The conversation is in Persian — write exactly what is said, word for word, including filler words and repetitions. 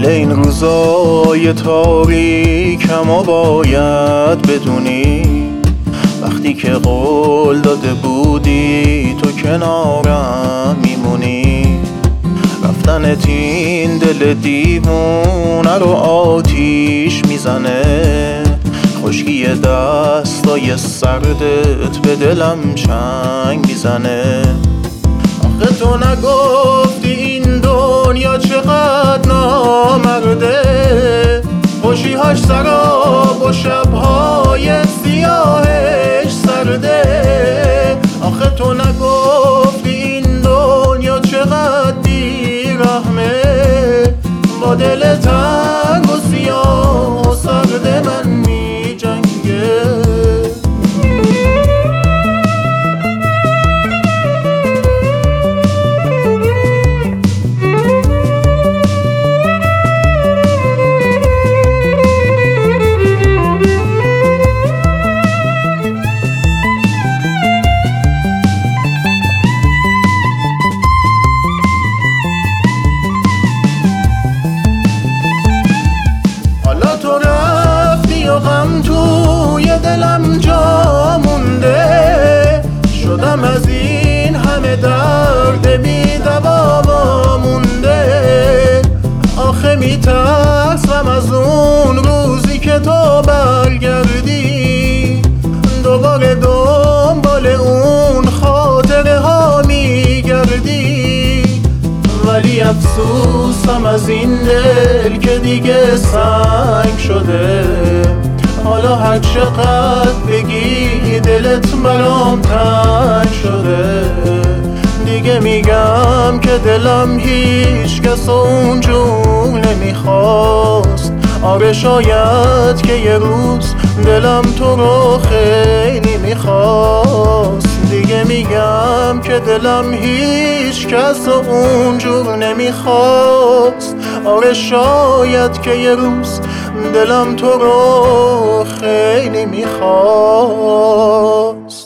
حال این روزای تاریکمو باید بدونی، وقتی که قول داده بودی تو کنارم میمونی. رفتنت این دل دیوونه رو آتیش میزنه، خشکی دستای سردت به دلم چنگ میزنه. آخه تو نگفتی این دنیا چقدر نامرده، خوشی‌هاش سراب و شب‌های سیاهش سرده. آخه تو نگفتی این دنیا چقدر بی‌رحمه، با دل تنگ و سیاه و سرد من می جنگه. تو رفتی و غم توی دلم جا مونده، شدم از این همه درد بی دوا مونده. آخه میترسم از اون روزی که تو برگردی، دوباره دنبال اون خاطره ها میگردی. ولی افسوسم از این دل که دیگه سنگ شده، حالا هر چقدر بگی دلت برام تنگ شده. دیگه میگم که دلم هیچ کس اونجور نمیخواست. آره شاید که یه روز دلم تو رو خیلی میخواست. دیگه میگم که دلم هیچ کس اونجور نمیخواست. آره شاید که یه روز دلم تو رو خیلی میخواست.